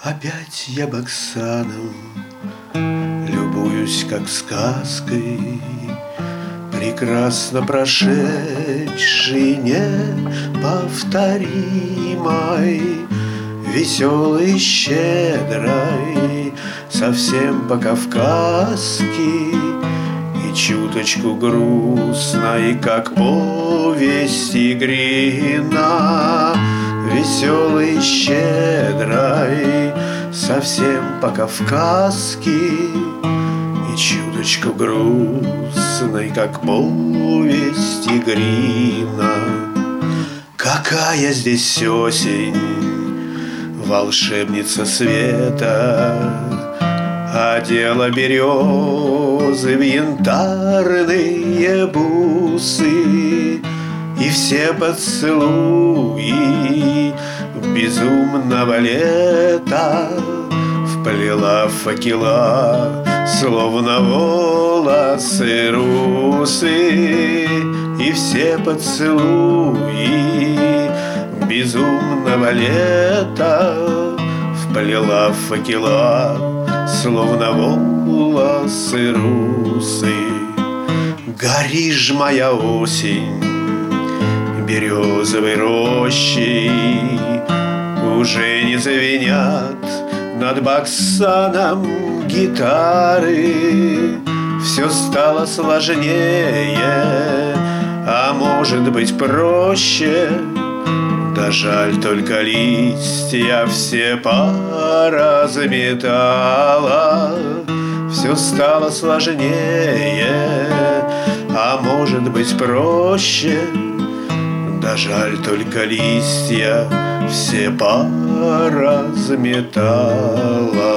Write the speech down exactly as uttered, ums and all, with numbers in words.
Опять я Баксаном любуюсь, как сказкой, прекрасно прошедшей, неповторимой, веселой, щедрой, совсем по-кавказски, и чуточку грустной, как повесть Игрина. Веселой, щедрой, совсем по-кавказски, и чуточку грустной, как повесть Игрина. Какая здесь осень, волшебница света, одела березы в янтарные бусы, и все поцелуи безумного лета вплела факела, словно волосы русы. И все поцелуи безумного лета вплела факела, словно волосы русы. Гори ж, моя осень, березовой рощей, уже не звенят над Баксаном гитары. Все стало сложнее, а может быть проще. Да жаль, только листья все поразметала. Все стало сложнее, а может быть проще. Да жаль, только листья все поразметала.